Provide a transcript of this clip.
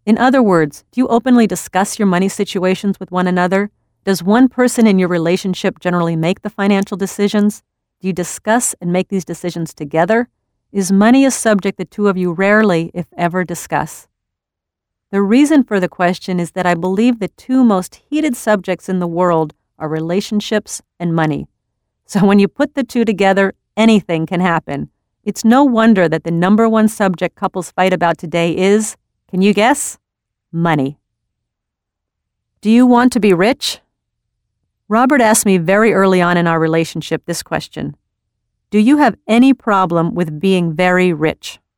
In other words, do you openly discuss your money situations with one another? Does one person in your relationship generally make the financial decisions? Do you discuss and make these decisions together? Is money a subject the two of you rarely, if ever, discuss? The reason for the question is that I believe the two most heated subjects in the world are relationships and money. So when you put the two together, anything can happen. It's no wonder that the number one subject couples fight about today is, can you guess? Money. Do you want to be rich? Robert asked me very early on in our relationship this question. Do you have any problem with being very rich?